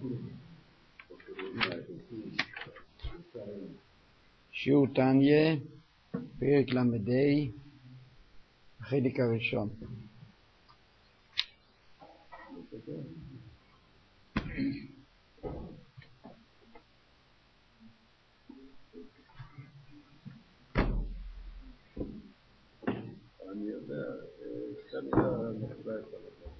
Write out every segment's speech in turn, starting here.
שיעור תניא, פרק למדי, החלק הראשון. אני יודע, כנראה נכדה את הלכה.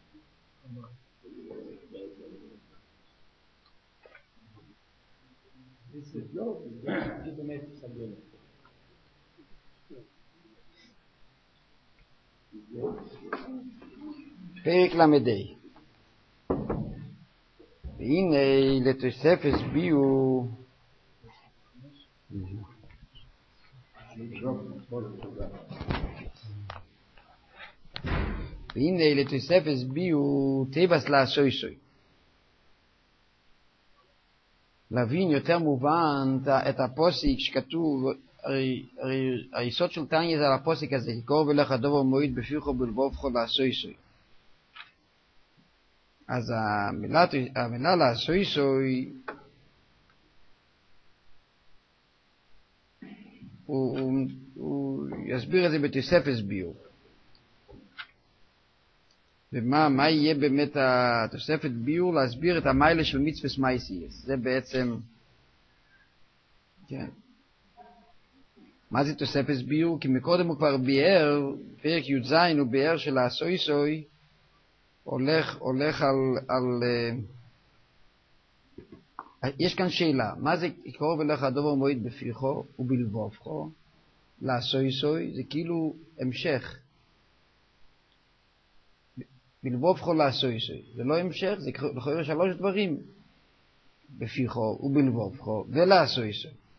זה באמת סגל. פרק למדי. והנה לתוספת ביאו טייבס לעשויסוי. להבין יותר מובן את הפוסק שכתוב, היסוד של תניא זה על הפוסק הזה, כי קרוב אליך דובר מועיד בפיכו בלבובכו לעשויסוי. אז המילה לעשויסוי הוא יסביר את זה בתוספת ביאו. ומה יהיה באמת התוספת ביאור? להסביר את המיילה של מצווה מייסיס. זה בעצם, כן. מה זה תוספת ביאור? כי מקודם הוא כבר ביאר, פרק י"ז הוא ביאר של הסוי הולך על יש כאן שאלה, מה זה קרוב אליך הדובר מועיד בפיכו ובלבובכו? לעסוי, זה כאילו המשך. בלבובכו לעשוי, זה לא המשך, זה יכול שלוש דברים, בפיכו ובלבובכו ולעשוי.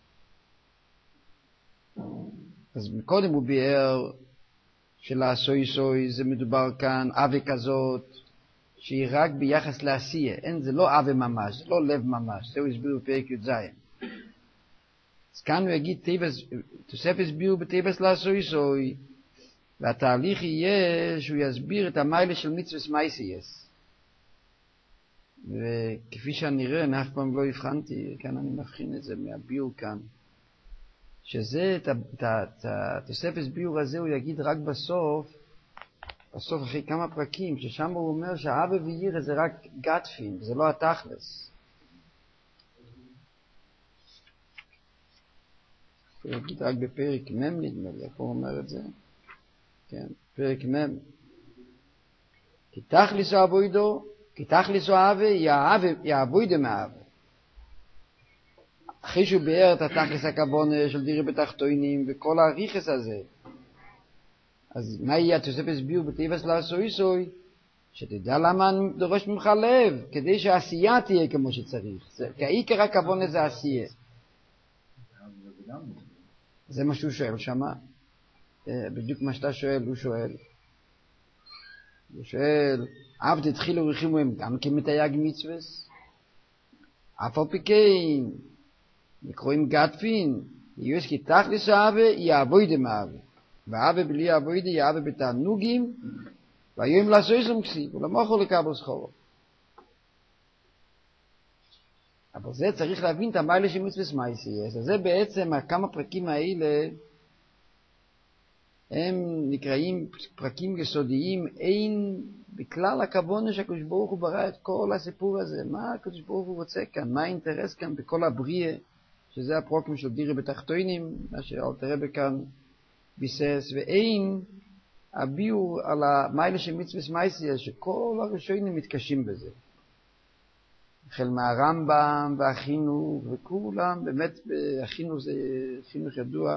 אז מקודם הוא ביאר שלעשוי זה מדובר כאן אבי כזאת שהיא רק ביחס לעשייה, זה לא אבי ממש, זה לא לב ממש, זהו הסביר בפרק י"ז. אז כאן הוא יגיד תוספת ביאור בטייבס לעשוי, והתהליך יהיה שהוא יסביר את המיילה של מצווה מייסיס. וכפי שאני רואה, אני אף פעם לא הבחנתי, כאן אני מבחין את זה מהביור כאן, שזה, את התוספת ביור הזה הוא יגיד רק בסוף אחרי כמה פרקים, ששם הוא אומר שהאבא וירא זה רק גטפין, זה לא התכלס. הוא יגיד רק בפרק מ' נדמה לי, איך הוא אומר את זה? כן, פרק מ'. כי תכליסו אבוידו, כי תכליסו אהבה, יאבוידו מאהבה. אחרי שהוא ביאר את התכליס הכוונה של דירה בתחתונים וכל הריחס הזה, אז מה יהיה התוספת ביאור בטייבס לעשוי? שתדע למה אני דורש ממך לב, כדי שהעשייה תהיה כמו שצריך. כי העיקר הכוונה זה עשייה. זה מה שהוא שואל שמה. בדיוק מה שאתה שואל, הוא שואל, אף תתחילו רחימו הם גם כמתייג מצווס? אף על פי כן, נקרואים גטפין, יש כי תכלס האווה, יעבוידה מאווה. והאווה בלי יעבוידה, יעבוידה בתענוגים, והיום לעשוי סומקסי, ולא יכול לקבל סחורו. אבל זה צריך להבין את המיילה של מצווס מייסיס. אז זה בעצם, כמה פרקים האלה, הם נקראים פרקים יסודיים, אין בכלל הכוונה שהקדוש ברוך הוא ברא את כל הסיפור הזה. מה הקדוש ברוך הוא רוצה כאן? מה האינטרס כאן בכל הבריאה, שזה הפרוקים של דירה בתחתונים, מה שאלתר רבי כאן ביסס, ואין הביאור על המיילה של מצווה מייסיס, שכל הראשונים מתקשים בזה. החל מהרמב"ם והחינוך וכולם, באמת החינוך זה חינוך ידוע,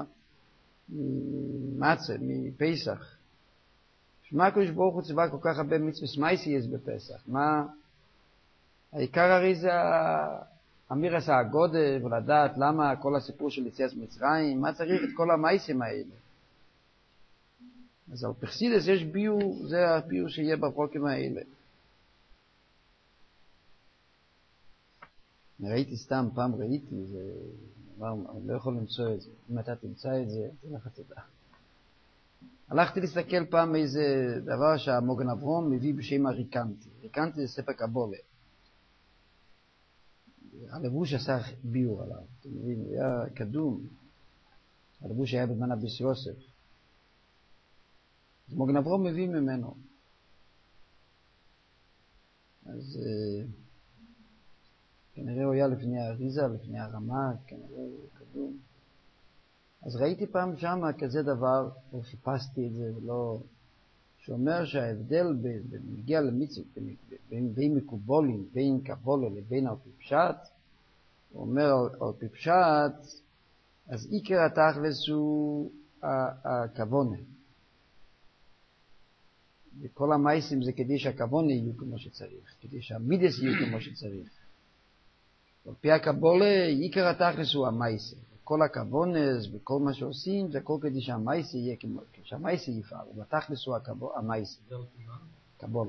מצה, מפסח. שמה הקדוש ברוך הוא ציווה כל כך הרבה מצוות מייסיס בפסח? מה? העיקר הרי זה אמירס הגודל, ולדעת למה כל הסיפור של יציאת מצרים, מה צריך את כל המייסים האלה? אז על פרסידס יש ביור, זה הביור שיהיה בפרוקים האלה. ראיתי סתם, פעם ראיתי, אני לא יכול למצוא את זה. אם אתה תמצא את זה, תלך תדע. הלכתי להסתכל פעם איזה דבר שהמוגן אברום מביא בשם הריקנטי. ריקנטי זה ספר קבולה. הלבוש עשה ביור עליו, אתם מבינים, הוא היה קדום. הלבוש היה בזמן אביס יוסף. אז מוגן אברהם מביא ממנו. אז כנראה הוא היה לפני האריזה, לפני הרמה, כנראה הוא קדום. אז ראיתי פעם שמה כזה דבר, וחיפשתי את זה, ולא... שאומר שההבדל בנגיע למצוות, בין מקובולים, בין קבולה לבין על פי פשט, הוא אומר על פי פשט, אז עיקר התכלס הוא הכוונה. וכל המייסים זה כדי שהכוונה יהיו כמו שצריך, כדי שהמידס יהיו כמו שצריך. על פי הקבולה, עיקר התכלס הוא המייסים. כל הכוונס וכל מה שעושים, זה הכל כדי שהמייסי יהיה כמו, שהמייסי יפעל, ובתכלס הוא המייסי. קבולה.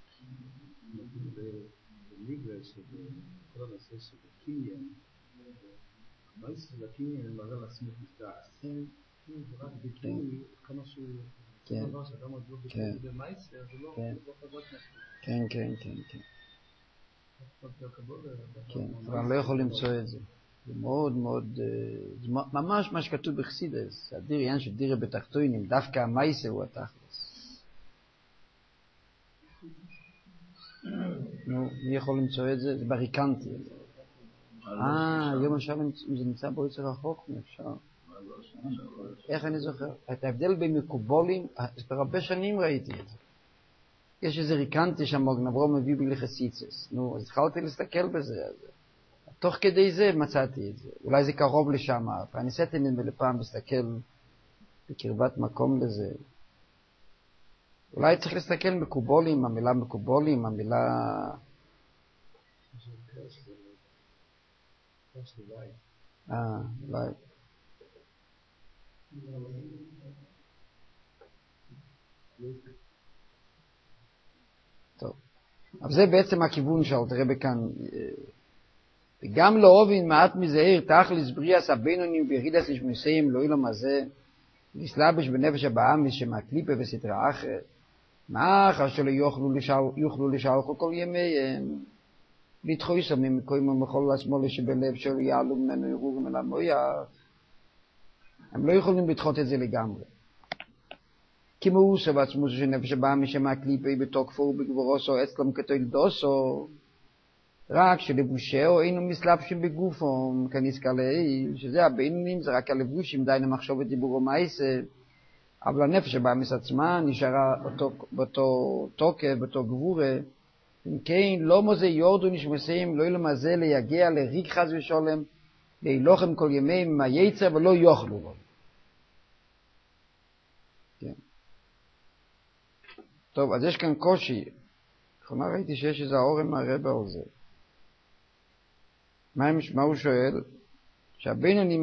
בליגה שבכל הנושא של הקניין, המייסי של הקניין מראה לעצמו מתדעס. זה רק ביטוי, כמה שהוא... כן. דבר שאדם עוד לא ביטוי במייסי, זה לא חזק מספיק. כן. כן, אבל אני לא יכול למצוא את זה. זה מאוד מאוד, ממש מה שכתוב בחסידס, הדיר עניין של דירה בתחתונים, דווקא המייסה הוא התכלס. נו, מי יכול למצוא את זה? זה בריקנטי. יום השם זה נמצא בו יצר החוק, אפשר. איך אני זוכר? את ההבדל בין מקובולים, הרבה שנים ראיתי את זה. יש איזה ריקנטי שהמוגן אברהם מביא בלי חסיצס. נו, אז התחלתי להסתכל בזה. תוך כדי זה מצאתי את זה. אולי זה קרוב לשם. אני ניסיתי לפעם להסתכל בקרבת מקום לזה. אולי צריך להסתכל מקובולים, המילה מקובולים, המילה... אולי. טוב. אבל זה בעצם הכיוון שאלתר רבי כאן... וגם לא אובין מעט מזהיר תכלס בריאס הבינונים וירידס לשמוסיים לא אילום הזה לסלבש בנפש הבאמיס שמהקליפה וסתרה אחרת מאחר שלא יוכלו לשאול כל ימיהם לתחוי סמים מקוים ומחול השמאל שבלב שלא יעלו ממנו ירור מלמויה הם לא יכולים לדחות את זה לגמרי כי מאוסה בעצמו של נפש הבאמיס שמהקליפה בתוקפו ובגבורוסו אצלם כתולדוסו רק שלבושהו אינו מסלבשים בגופו, כנזכר לעיל, שזה הבינונים, זה רק הלבושים, די למחשוב את דיבורו מייסה, אבל הנפש הבאמיס עצמה נשארה באותו תוקף, באותו גבורה, אם כן, לא מוזה יורדו נשמסים, לא אילו מזה ליגע לריק חז ושולם, להילוכם כל ימיהם מהיצר ולא יאכלו בו. כן. טוב, אז יש כאן קושי. לאחרונה ראיתי שיש איזה אורם הרבה על זה. מה הוא שואל? שהבינונים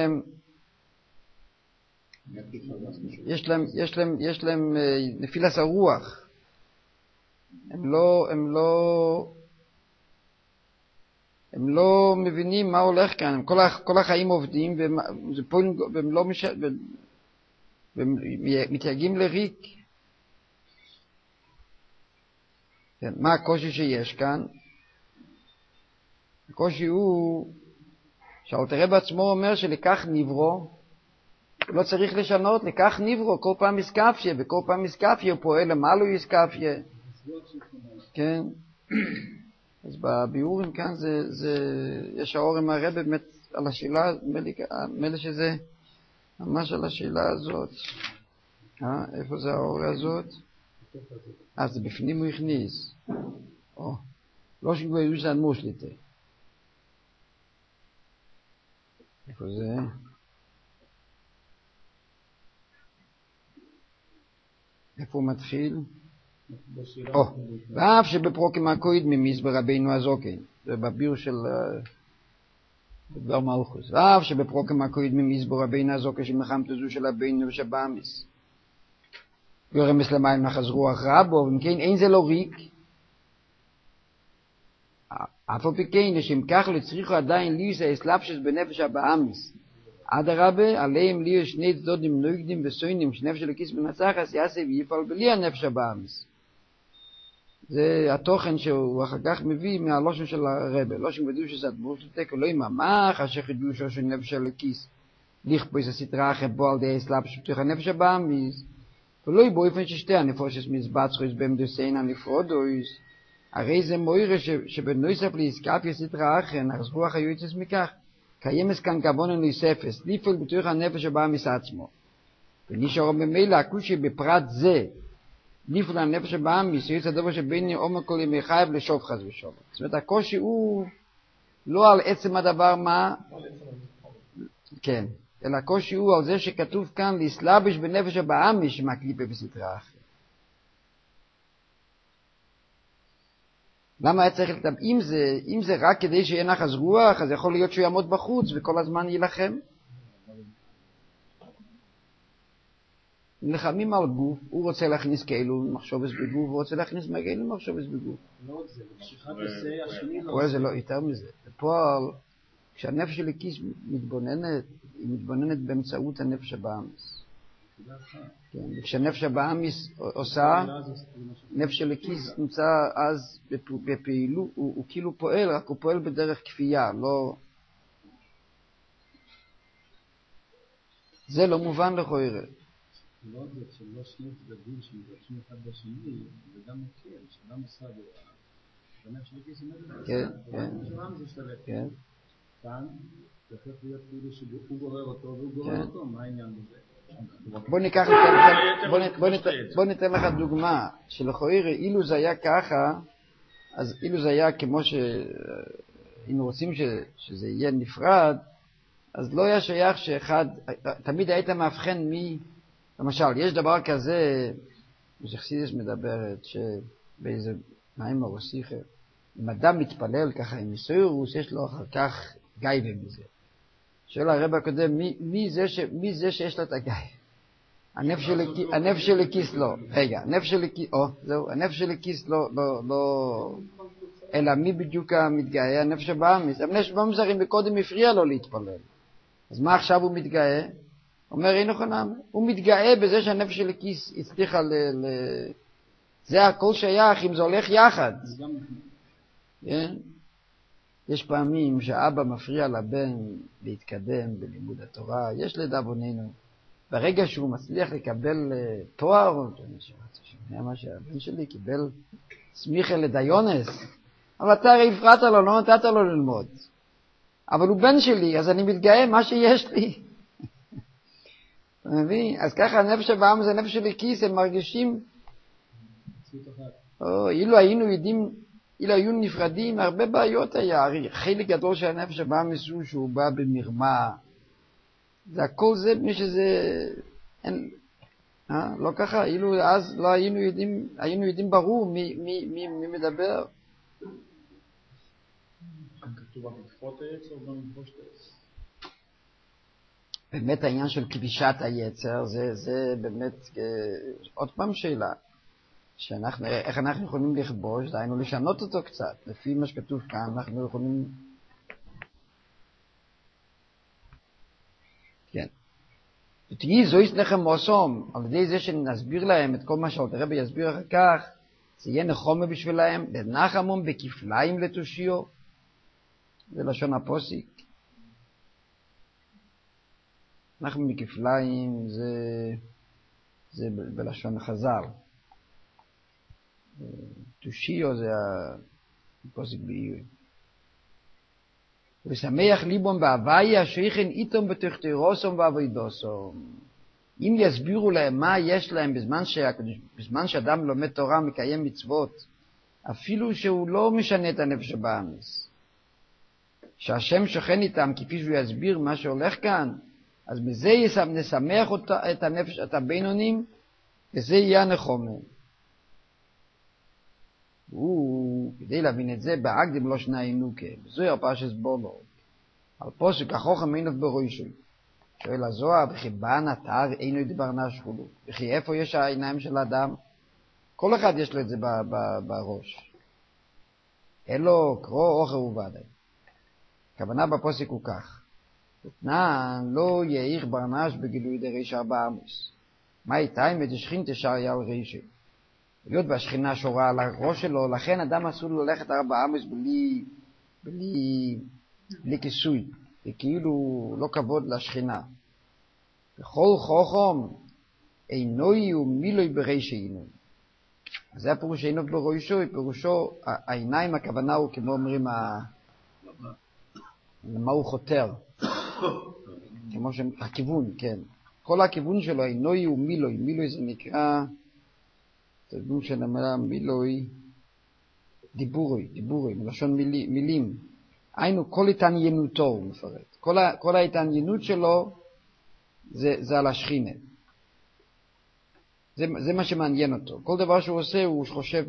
יש להם נפילת הרוח. הם לא מבינים מה הולך כאן. כל החיים עובדים והם מתייגעים לריק. כן, מה הקושי שיש כאן? הקושי הוא שאלתר רבי עצמו אומר שלקח נברו, לא צריך לשנות, לקח נברו, כל פעם מסקפיה, וכל פעם מסקפיה הוא פועל למעלו יסקפיה. כן. אז בביאורים כאן יש האורם הרבי באמת על השאלה, מלא שזה ממש על השאלה הזאת. איפה זה האורם הזאת? זה בפנים הוא הכניס. לא שגוי יושן מושליטה. איפה זה? איפה הוא מתחיל? ואף שבפרוקים הקויד ממיס ברבינו הזוקן. זה בביר של דבר מלכוס. ואף שבפרוקים הקויד ממיס ברבינו הזוקן שמחמת זו של הבינו ושבאמיס. גורמס למים נחז רוח רבו, ומכן אין זה לא ריק. אף על פי כן, לשם כך לא צריכו עדיין ליסה אסלאפשס בנפש הבאמיס. עד הרבה, עליהם לי שני צדודים נויגדים וסוינים שנפש הלקיס בנצחס יעשה ויפעל בלי הנפש הבאמיס. זה התוכן שהוא אחר כך מביא מהלושן של הרב. לושן בדיוק שזה הדבור של תקו, לא יממך, אשר חידושו של נפש הלקיס. לכפויס הסתרה אחרי בו על די אסלאפ שפתוח הנפש הבאמיס. ולא באופן ששתי הנפושס מזבצחוס במדוסיין הנפרודויס. הרי זה מוירה שבנויסף להסקף יסתרה אחרי, נחזרוח היועצס מכך. קיימס כאן כבונן נוספס, לפעול בתוך הנפש הבאמיס עצמו. ונשאר ממילא הקושי בפרט זה, לפעול הנפש הבאמיס, יש הדבר שבין עומר כל ימי חייב לשוב חס ושוב. זאת אומרת, הקושי הוא לא על עצם הדבר מה, כן, אלא הקושי הוא על זה שכתוב כאן להסלבש בנפש הבאמיס מהקליפה בסתרה אחרת. למה היה צריך לכתוב? אם זה רק כדי שיהיה נחס רוח, אז יכול להיות שהוא יעמוד בחוץ וכל הזמן יילחם. נלחמים על גוף, הוא רוצה להכניס כאילו מחשובס בגוף, הוא רוצה להכניס כאילו מחשובס בגוף. לא רק זה, בפשיחת עושה השני לא. זה לא, יותר מזה. בפועל, כשהנפש של הכיס מתבוננת, היא מתבוננת באמצעות הנפש הבאמיס. כן, וכשהנפש הבאמיס עושה, נפש של הכיס נמצא אז בפעילות, הוא כאילו פועל, רק הוא פועל בדרך כפייה, לא... זה לא מובן לכוירה. לא רק זה, שלא שני צדדים שמתרחשים אחד בשני, זה גם מקל, שאדם עושה בנפש של הכיס עומד. כן, כן. כן. כאן, זה הופך להיות כאילו שהוא גורר אותו והוא גורר אותו, מה העניין בזה? בוא ניתן לך דוגמה שלכוירה, אילו זה היה ככה, אז אילו זה היה כמו שהיינו רוצים שזה יהיה נפרד, אז לא היה שייך שאחד, תמיד היית מאבחן מי, למשל, יש דבר כזה, שחסידס מדברת, שבאיזה מים הרוסיכה, אם אדם מתפלל ככה עם מסוירוס, יש לו אחר כך גייבה מזה. שואל הרב הקודם, מי זה שיש לו את הגייבה? הנפש של הכיס לא. רגע, הנפש של הכיס לא, אלא מי בדיוק מתגאה? הנפש הבאמיס. הנפש הבאמיס הרי מקודם הפריע לו להתפלל. אז מה עכשיו הוא מתגאה? אומר, אין נכונה. הוא מתגאה בזה שהנפש של הכיס הצליחה זה הכל שייך, אם זה הולך יחד. יש פעמים שהאבא מפריע לבן להתקדם בלימוד התורה. יש לדאבוננו. ברגע שהוא מצליח לקבל תואר, מה שהבן שלי קיבל סמיכה לדיונס, אבל אתה הרי הפרעת לו, לא נתת לו ללמוד. אבל הוא בן שלי, אז אני מתגאה מה שיש לי. אתה מבין? אז ככה הנפש הבאמיס זה נפש של כיס, הם מרגישים, אילו היו נפרדים, הרבה בעיות היה. חלק גדול של הנפש הבאמיס הוא שהוא בא במרמה, זה הכל זה מי שזה, לא ככה, אילו אז לא היינו יודעים ברור מי מדבר. כתוב במדחות העץ או במדחושת העץ? באמת העניין של כבישת היצר, זה באמת עוד פעם שאלה, איך אנחנו יכולים לכבוש, דהיינו לשנות אותו קצת, לפי מה שכתוב כאן, אנחנו יכולים... כן. ותהי זו יסנחם מוסום, על ידי זה שנסביר להם את כל מה שהרבי יסביר אחר כך, זה יהיה נחומה בשבילהם, לנחמום בכפליים לתושיו, זה לשון הפוסיק. אנחנו בכפליים זה בלשון חז"ל. תושיו זה הפוסיק באיוי. ושמח ליבום בהוויה שייכן איתום בתחתירוסום ועבודוסום. אם יסבירו להם מה יש להם בזמן שאדם לומד תורה מקיים מצוות, אפילו שהוא לא משנה את הנפש הבאמיס, שהשם שוכן איתם כפי שהוא יסביר מה שהולך כאן, אז בזה נשמח את הנפש, את הבינונים, וזה יהיה הנחומה. כדי להבין את זה, באקדים לא שנה אינוקה, בזוהר פרשת בולוג, על פוסק החוכם אינו בראשו. שואל הזוהר, וכי בן אתר אינו ידברנה שחולו, וכי איפה יש העיניים של האדם? כל אחד יש לו את זה בראש. אלו קרוא אוכל ובדי. הכוונה בפוסק הוא כך, ותנן לא יאיר ברנש בגילוי דריש 4 עמוס. מה איתה אם את השכין תשאר יל רישי? להיות והשכינה שורה על הראש שלו, לכן אדם אסור לו ללכת 4 אמות בלי כיסוי, זה כאילו לא כבוד לשכינה. בכל חוכם עינוי ומילוי בראשי עינוי. זה הפירוש שאינו בראשו, פירושו העיניים, הכוונה הוא כמו אומרים למה הוא חותר, כמו הכיוון, כן. כל הכיוון שלו עינוי ומילוי, מילוי זה נקרא תרגום של המילה מילוי, דיבורוי, מלשון מילים. היינו כל התעניינותו הוא מפרט. כל ההתעניינות שלו זה על השכינה. זה מה שמעניין אותו. כל דבר שהוא עושה הוא חושב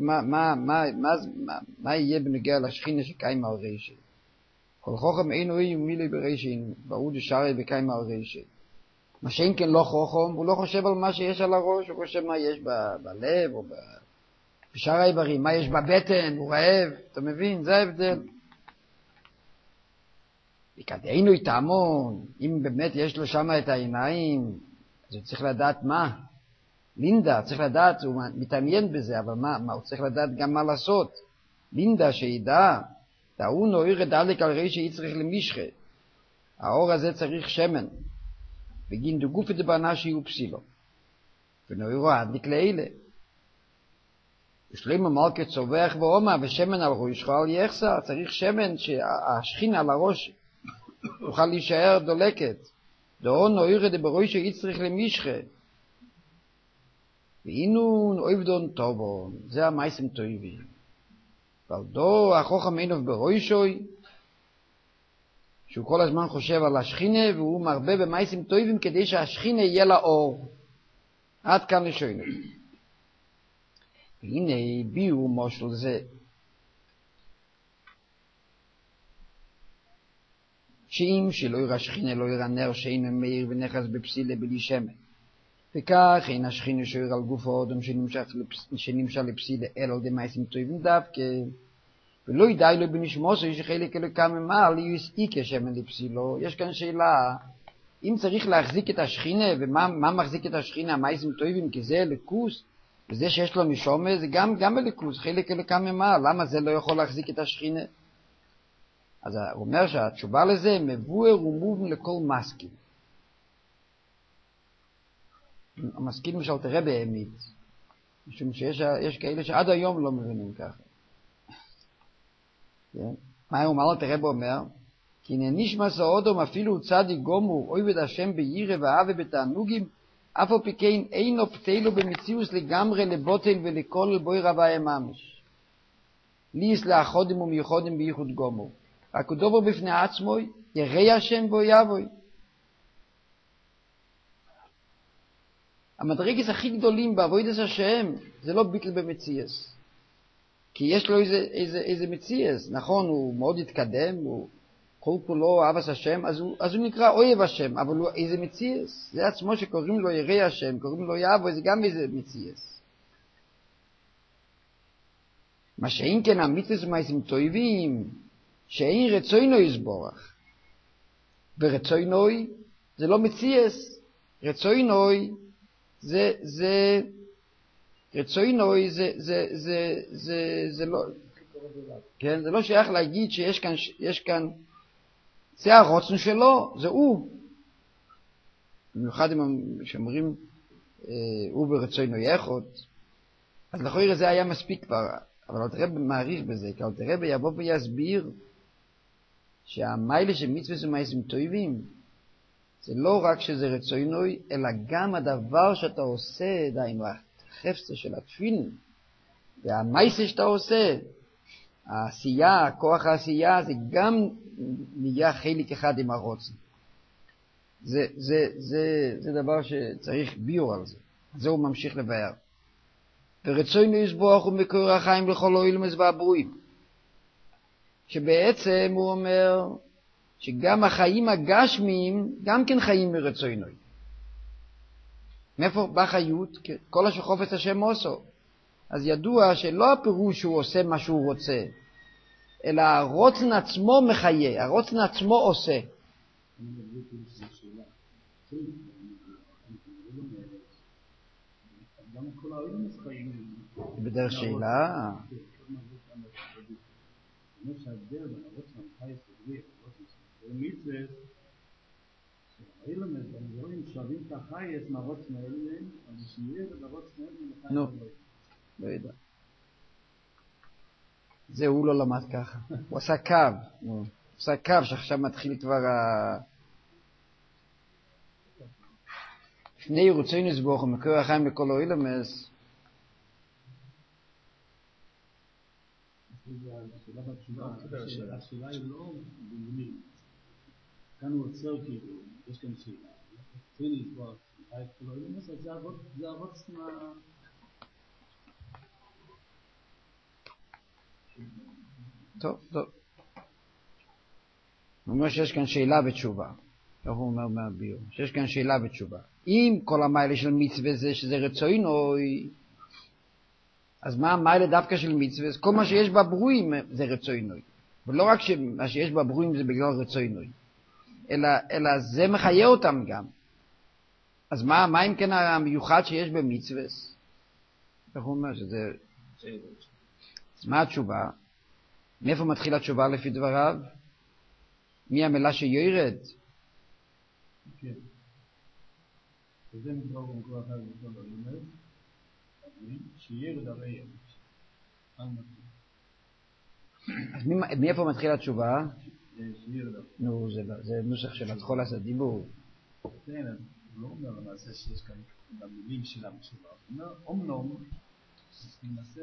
מה יהיה בנוגע לשכינה שקיים על רשע. כל חוכם אינו ומילוי ברשע, ברור דשארי בקיים על רשע. מה שאין כן לא חוכם, הוא לא חושב על מה שיש על הראש, הוא חושב מה יש בלב או בשאר האיברים, מה יש בבטן, הוא רעב, אתה מבין? זה ההבדל. וכדאינו איתמון, אם באמת יש לו שם את העיניים, אז הוא צריך לדעת מה. לינדה, צריך לדעת, הוא מתעניין בזה, אבל מה הוא צריך לדעת גם מה לעשות. לינדה שידע, דאונו עיר דלק על רשע יצריך למשחה. האור הזה צריך שמן. בגין דגוף את הבנה שיהיו פסילו. ונוירו הדליק לאלה. ושלים המלכה צובח ואומה ושמן על ראשך על יחסה. צריך שמן שהשכינה על הראש תוכל להישאר דולקת. דאונו עיר דבראשו יצריך למשחה. ואינון אויבדון טובון. זה המייסים טויבים. ועלדו החוכם אינוב בראשוי. שהוא כל הזמן חושב על השכינה, והוא מרבה במייסים טויבים כדי שהשכינה יהיה לה אור. עד כאן לשוינו. והנה ביאו מושל זה. שאם שלא יראה שכינה לא יראה נר שאינו מאיר ונכס בפסילה בלי שמן. וכך אין השכינה שוער על גוף האדם שנמשל לפסילה אלא על די מייסים טויבים דווקא. ולא ידעי לו בנשמוסו שחלק אלוקה ממעל יהיו עסקי כשמן לפסילו. יש כאן שאלה, אם צריך להחזיק את השכינה, ומה מחזיק את השכינה? המייסים טויבים, כי זה אלוקוס, וזה שיש לו נשומה, זה גם אלוקוס, חלק אלוקה ממעל. למה זה לא יכול להחזיק את השכינה? אז הוא אומר שהתשובה לזה, מבואר ומובן לכל מסכים. המסכים משל תראה באמת, משום שיש כאלה שעד היום לא מבינים ככה. מה הוא אומר? תראה בו אומר, כי נשמע סעודום אפילו צדיק גומור, אויבד השם בירא ואהבה בתענוגים, אף על פי כן אינו פתילו במציאוס לגמרי לבוטל ולכל בוי רבי ממש. ליס לאחודים ומיוחדים בייחוד גומור. רק הוא דובר בפני עצמו, ירא השם בו יבוי. המדרגס הכי גדולים בעבודת השם, זה לא ביטל במציאס. כי יש לו איזה מציאס, נכון, הוא מאוד התקדם, הוא כל כולו אהבת השם, אז הוא נקרא אוהב השם, אבל הוא איזה מציאס, זה עצמו שקוראים לו ירא השם, קוראים לו יבוא, זה גם איזה מציאס. מה שאין כן המצוות ומעשים טובים, שאין רצונו יסבורך, ורצונו זה לא מציאס, רצונו רצוינוי זה לא, כן, זה לא שייך להגיד שיש כאן, זה הרוצן שלו, זה הוא. במיוחד אם שאומרים, הוא ברצוינוי יחוד, אז לכאורה זה היה מספיק כבר, אבל הרב מעריך בזה, כי הרב יבוא ויסביר, שהמיילה של מצוות ומעשים טובים, זה לא רק שזה רצוינוי, אלא גם הדבר שאתה עושה, דיינו, החפצה של התפילין, והמייסה שאתה עושה, העשייה, כוח העשייה, זה גם נהיה חלק אחד עם הרוצן. זה דבר שצריך ביור על זה. זה הוא ממשיך לבאר. ורצוינו יסבוח ומקור החיים לכל אילמס והברואים. שבעצם הוא אומר שגם החיים הגשמיים גם כן חיים מרצוינו. מאיפה בא חיות? כל אשר חופץ השם עושו. אז ידוע שלא הפירוש שהוא עושה מה שהוא רוצה, אלא הרוצן עצמו מחיה, הרוצן עצמו עושה. גם כל העולם חיים בדרך שאלה. אומר שההבדל בין הרוצן חייס ובריא, זה מצווה, שהאילם הדברים שואבים את החייס מהרוצן האילם, אבל שיהיה ברוצן האילם לחייס נו, לא יודע. זה הוא לא למד ככה. הוא עשה קו. הוא עשה קו שעכשיו מתחיל כבר לפני רצונו יתברך ומקור החיים בכל האילמס. השאלה היא לא במילים. כאן הוא עוצר כאילו, יש כאן שאלה. רצינו לתבוע את כל האילמס, אז זה אבות מה... טוב. הוא אומר שיש כאן שאלה ותשובה. כך הוא אומר מהביור. שיש כאן שאלה ותשובה. אם כל המיילה של מצווה זה שזה רצוינוי, אז מה המיילה דווקא של מצווה? כל מה שיש בברואים זה רצוינוי. ולא רק שמה שיש בברואים זה בגלל רצוינוי. אלא זה מחיה אותם גם. אז מה אם כן המיוחד שיש במצווה? כך הוא אומר שזה... אז מה התשובה? מאיפה מתחילה התשובה לפי דבריו? מי המילה שירד? כן. וזה נקרא במקור אחר בכל האילמס, שירד הרי אז מאיפה מתחילה התשובה? שירד הרי. נו, זה נוסח של התחול עשה דיבור. כן, הוא לא אומר למעשה שיש כאן במילים של התשובה. הוא אומר, אומנום, ננסה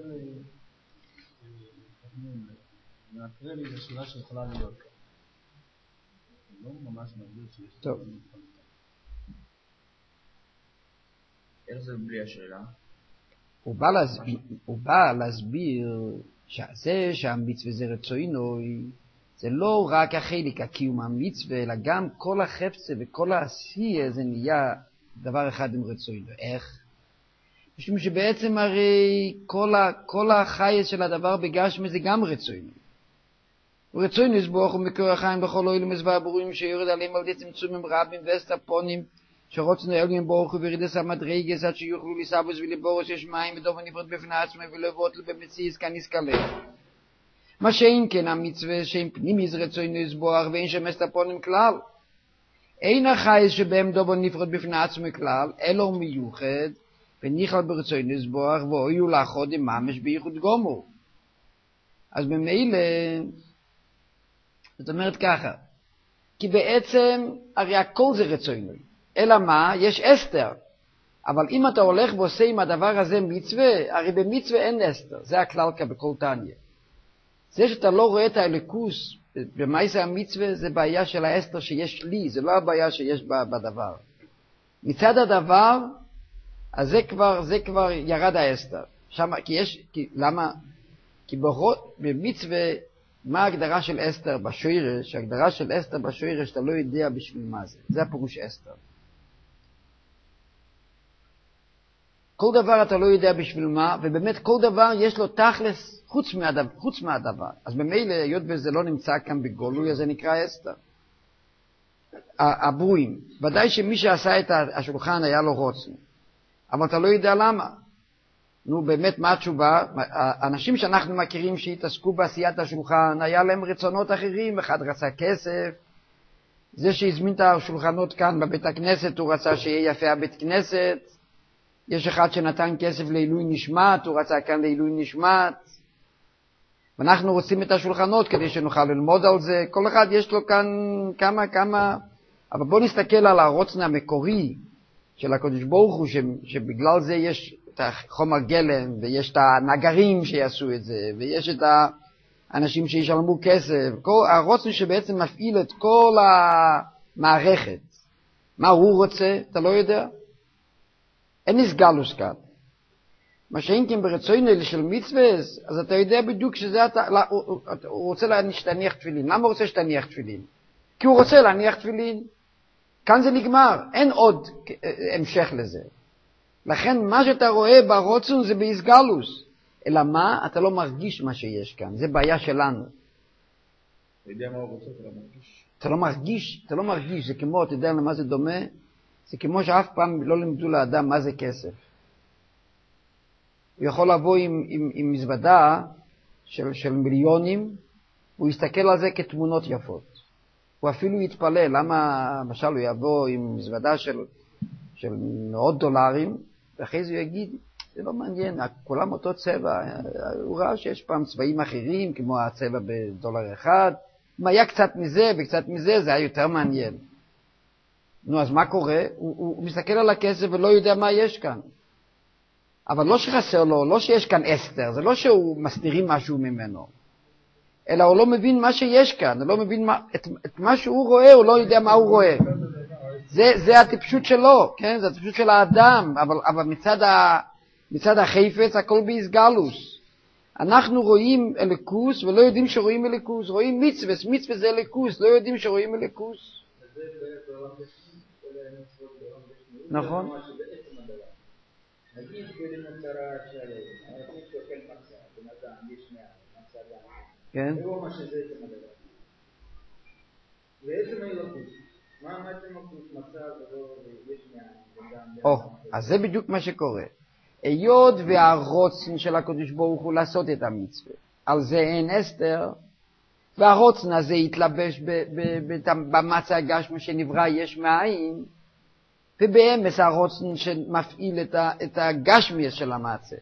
להקריא לי לשאלה שיכולה להיות כאן. לא ממש מגדיר שיש... טוב. איך זה בלי השאלה? הוא בא להסביר שזה שהמצווה זה רצוינוי, זה לא רק החלק הקיום המצווה, אלא גם כל החפצה וכל העשייה זה נהיה דבר אחד עם רצוינוי. איך? משום שבעצם הרי כל החייס של הדבר בגשמי זה גם רצוינוי. ורצוינוי יתברך ומקור החיים בכל האילמס והברואים שיורד עליהם על ידי צמצומים רבים ואסטרפונים שרוצנו אלוהים ברוך ובירידס המדרגס עד שיוכלו לסבוס ולבורס יש מים ודוב נפרד בפני עצמם ולבוט במציאס כנזכלה. מה שאין כן המצווה שאין פנימיס רצוינוי יתברך ואין שם אסטרפונים כלל. אין החייס שבהם דוב נפרד בפני עצמם כלל אלו מיוחד ונכלל ברצוינוי יתברך ואויו לאחוד עם ממש בייחוד גומור. אז ממילא זאת אומרת ככה, כי בעצם הרי הכל זה רצוינוי, אלא מה? יש אסתר, אבל אם אתה הולך ועושה עם הדבר הזה מצווה, הרי במצווה אין אסתר, זה הכלל בכל תניא. זה שאתה לא רואה את האלוקוס במעשה המצווה, זה בעיה של האסתר שיש לי, זה לא הבעיה שיש בדבר. מצד הדבר, אז זה כבר ירד האסתר. למה? כי במצווה, מה ההגדרה של אסתר בשורש? ההגדרה של אסתר בשורש אתה לא יודע בשביל מה זה. זה הפירוש אסתר. כל דבר אתה לא יודע בשביל מה, ובאמת כל דבר יש לו תכלס חוץ מהדבר. אז במילא, היות וזה לא נמצא כאן בגולוי, אז זה נקרא אסתר. הברואים. ודאי שמי שעשה את השולחן היה לו רוצן. אבל אתה לא יודע למה. נו, באמת, מה התשובה? האנשים שאנחנו מכירים שהתעסקו בעשיית השולחן, היה להם רצונות אחרים, אחד רצה כסף, זה שהזמין את השולחנות כאן בבית הכנסת, הוא רצה שיהיה יפה הבית כנסת, יש אחד שנתן כסף לעילוי נשמת, הוא רצה כאן לעילוי נשמת, ואנחנו רוצים את השולחנות כדי שנוכל ללמוד על זה, כל אחד יש לו כאן כמה, אבל בוא נסתכל על הרוצן המקורי של הקדוש ברוך הוא, שבגלל זה יש את החומר גלם, ויש את הנגרים שיעשו את זה, ויש את האנשים שישלמו כסף, הרוצן שבעצם מפעיל את כל המערכת. מה הוא רוצה? אתה לא יודע? אין נסגלוס כאן. מה שאין כן ברצונו של מצווה, אז אתה יודע בדיוק שזה הוא רוצה להניח תפילין. למה הוא רוצה שתניח תפילין? כי הוא רוצה להניח תפילין. כאן זה נגמר, אין עוד המשך לזה. לכן מה שאתה רואה ברוצן זה בהסגלוס. אלא מה? אתה לא מרגיש מה שיש כאן. זה בעיה שלנו. אתה יודע מה הוא רוצה, אתה לא מרגיש. אתה לא מרגיש. זה כמו, אתה יודע למה זה דומה? זה כמו שאף פעם לא לימדו לאדם מה זה כסף. הוא יכול לבוא עם מזוודה של מיליונים, הוא יסתכל על זה כתמונות יפות. הוא אפילו יתפלא למה, למשל, הוא יבוא עם מזוודה של מאות דולרים, ואחרי זה הוא יגיד, זה לא מעניין, כולם אותו צבע. הוא ראה שיש פעם צבעים אחרים, כמו הצבע בדולר אחד. אם היה קצת מזה וקצת מזה, זה היה יותר מעניין. נו, אז מה קורה? הוא מסתכל על הכסף ולא יודע מה יש כאן. אבל לא שחסר לו, לא שיש כאן אסתר, זה לא שהוא מסתירים משהו ממנו. אלא הוא לא מבין מה שיש כאן, הוא לא מבין את מה שהוא רואה, הוא לא יודע מה הוא רואה. זה הטיפשות שלו, כן? זה הטיפשות של האדם, אבל מצד החפץ הכל בהסגלוס. אנחנו רואים אליקוס ולא יודעים שרואים אליקוס, רואים מצווה, מצווה זה אליקוס, לא יודעים שרואים אליקוס. נכון. נגיד במטרה של אנחנו שוקל מצה, בן אדם יש מצה כן. זה לא מה שזה עצם הדבר. ועצם האלוקות, מה עצם מצה ולא יש מהאדם? אז זה בדיוק מה שקורה. היות והרוצן של הקדוש ברוך הוא לעשות את המצווה, על זה אין אסתר, והרוצן הזה יתלבש במצה הגשמי שנברא יש מאין, ובאמס הרוצן שמפעיל את הגשמי של המצה,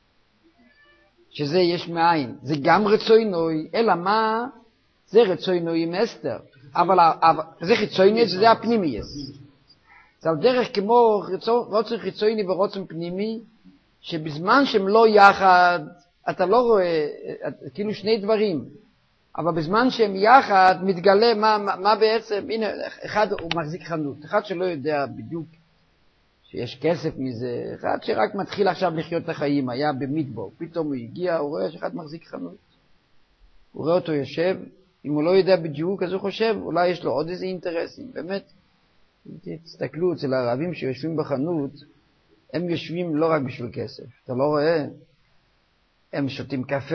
שזה יש מאין. זה גם רצוינוי, אלא מה? זה רצוינוי עם אסתר. אבל זה חיצוני, זה הפנימי. זה על דרך כמו רוצן חיצוני ורוצן פנימי, שבזמן שהם לא יחד, אתה לא רואה, כאילו שני דברים. אבל בזמן שהם יחד, מתגלה מה בעצם, הנה, אחד הוא מחזיק חנות, אחד שלא יודע בדיוק שיש כסף מזה, אחד שרק מתחיל עכשיו לחיות את החיים, היה במיטבו, פתאום הוא הגיע, הוא רואה שאחד מחזיק חנות. הוא רואה אותו יושב, אם הוא לא יודע בדיוק, אז הוא חושב, אולי יש לו עוד איזה אינטרסים. באמת, תסתכלו אצל הערבים שיושבים בחנות, הם יושבים לא רק בשביל כסף, אתה לא רואה? הם שותים קפה,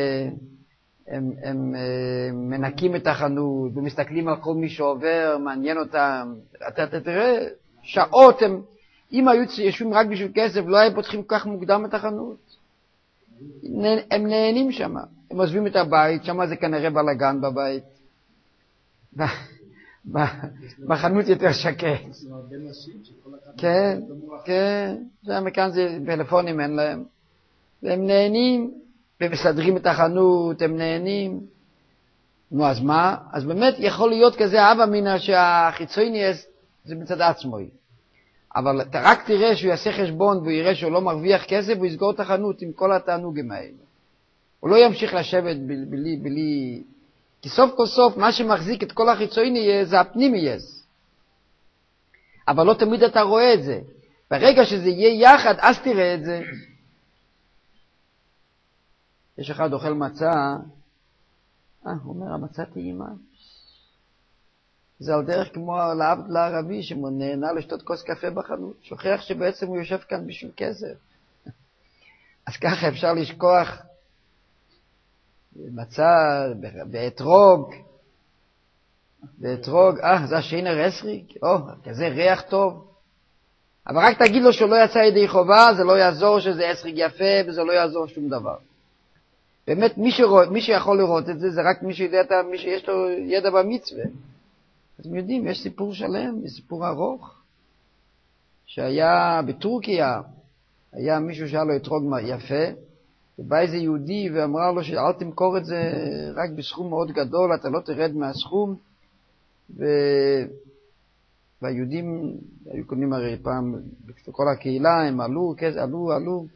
הם מנקים את החנות, ומסתכלים על כל מי שעובר, מעניין אותם. אתה תראה, שעות אם היו יושבים רק בשביל כסף, לא היו פותחים כל כך מוקדם את החנות. הם נהנים שם. הם עוזבים את הבית, שם זה כנראה בלגן בבית. בחנות יותר שקט. כן, כן. מכאן זה פלאפונים, אין להם. והם נהנים, ומסדרים את החנות, הם נהנים. נו, אז מה? אז באמת יכול להיות כזה אבא מינה שהחיצוני זה מצד עצמו. אבל אתה רק תראה שהוא יעשה חשבון והוא יראה שהוא לא מרוויח כסף, הוא יסגור את החנות עם כל התענוגים האלה. הוא לא ימשיך לשבת בלי... כי סוף כל סוף מה שמחזיק את כל החיצוני זה הפנימי. אבל לא תמיד אתה רואה את זה. ברגע שזה יהיה יחד, אז תראה את זה. יש אחד אוכל מצה, הוא אומר, המצה טעימה. זה על דרך כמו לעבד לערבי שנהנה לשתות כוס קפה בחנות, שוכח שבעצם הוא יושב כאן בשביל כסף. אז ככה אפשר לשכוח מצה באתרוג, זה השיינר אסריק, כזה ריח טוב. אבל רק תגיד לו שהוא לא יצא ידי חובה, זה לא יעזור שזה אסריק יפה, וזה לא יעזור שום דבר. באמת, מי שיכול לראות את זה, זה רק מי שיש לו ידע במצווה. אז אתם יודעים, יש סיפור שלם, יש סיפור ארוך, שהיה בטורקיה, היה מישהו שהיה לו אתרוג יפה, ובא איזה יהודי ואמרה לו שאל תמכור את זה רק בסכום מאוד גדול, אתה לא תרד מהסכום, והיהודים היו קונים הרי פעם, בכל הקהילה הם עלו,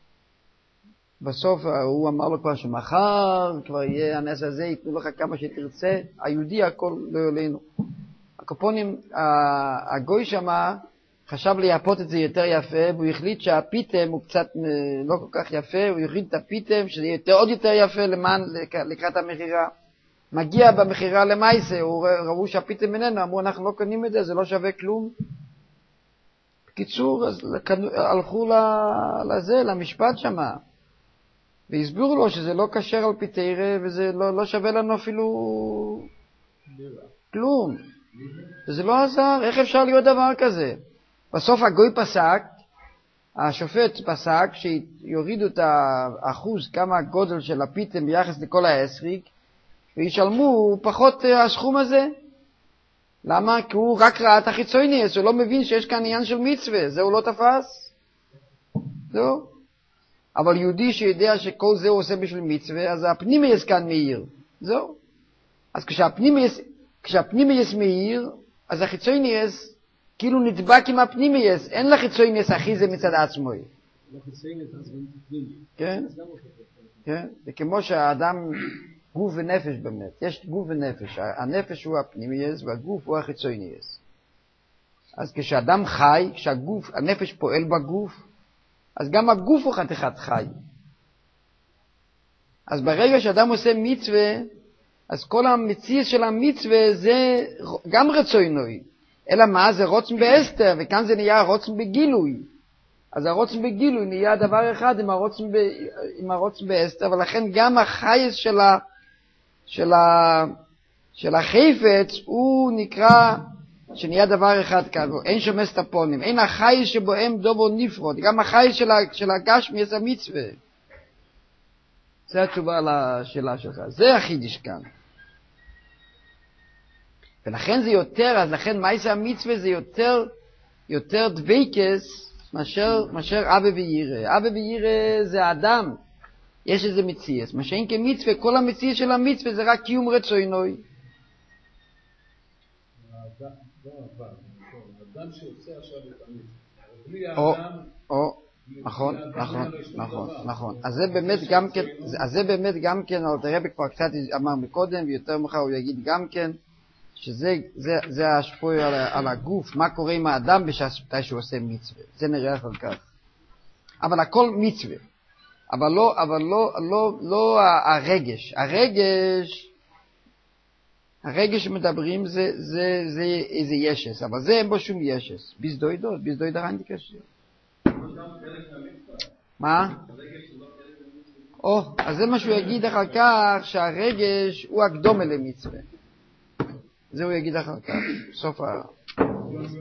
בסוף הוא אמר לו כבר שמחר כבר יהיה הנס הזה, ייתנו לך כמה שתרצה, היהודי הכל לא יולנו. הקופונים, הגוי שמה חשב לייפות את זה יותר יפה, והוא החליט שהפיתם הוא קצת לא כל כך יפה, הוא החליט את הפיתם שזה יהיה עוד יותר יפה לקראת המחירה. מגיע במחירה למייסה, ראו שהפיתם איננו, אמרו אנחנו לא קונים את זה, זה לא שווה כלום. בקיצור, אז הלכו למשפט שמה. והסבירו לו שזה לא קשר על פי תירה, וזה לא שווה לנו אפילו כלום. וזה לא עזר, איך אפשר להיות דבר כזה? בסוף הגוי פסק, השופט פסק שיורידו את האחוז, כמה הגודל של הפיתם ביחס לכל העשריק, וישלמו פחות הסכום הזה. למה? כי הוא רק ראה את החיצוניוס, הוא לא מבין שיש כאן עניין של מצווה, זה הוא לא תפס. זהו. אבל יהודי שיודע שכל זה הוא עושה בשביל מצווה, אז הפנימיוס כאן מאיר. זהו. אז כשהפנימיוס מאיר, אז החיצוניוס כאילו נדבק עם הפנימיוס, אין לחיצוניוס אחיזה מצד עצמו. כן? כן? זה כמו שהאדם גוף ונפש באמת. יש גוף ונפש. הנפש הוא הפנימיוס והגוף הוא החיצוניוס. אז כשאדם חי, הנפש פועל בגוף, אז גם הגוף הוא חתיכת חי. אז ברגע שאדם עושה מצווה, אז כל המציאות של המצווה זה גם רצונוי. אלא מה? זה רוצן באסתר, וכאן זה נהיה רוצן בגילוי. אז הרוצן בגילוי נהיה דבר אחד עם הרוצן באסתר, ולכן גם החייס של החפץ הוא נקרא שנהיה דבר אחד כאן, אין שם אסתפונים, אין החייס שבוהם דובו נפרוד, גם החייס של הגשמי יש המצווה. זה התשובה לשאלה שלך, זה החידוש כאן. ולכן זה יותר, אז לכן מה זה המצווה? זה יותר דבקס מאשר אבא וירא. אבא וירא זה האדם, יש איזה מציאס. מה שאין כמצווה, כל המציאס של המצווה זה רק קיום רצונוי. האדם שעושה עכשיו את המצווה, בלי האדם... נכון. אז זה באמת גם כן, אלתר רבי כבר קצת אמר מקודם, ויותר מאוחר הוא יגיד גם כן, שזה ההשפוע על הגוף, מה קורה עם האדם בשעה שהוא עושה מצווה. זה נראה אחר כך. אבל הכל מצווה. אבל לא הרגש. הרגש שמדברים זה איזה ישס, אבל זה אין בו שום ישס. ביזדוידות רנדי קשיר. מה? אז זה מה שהוא יגיד אחר כך, שהרגש הוא הקדומה למצווה. זה הוא יגיד אחר כך, סוף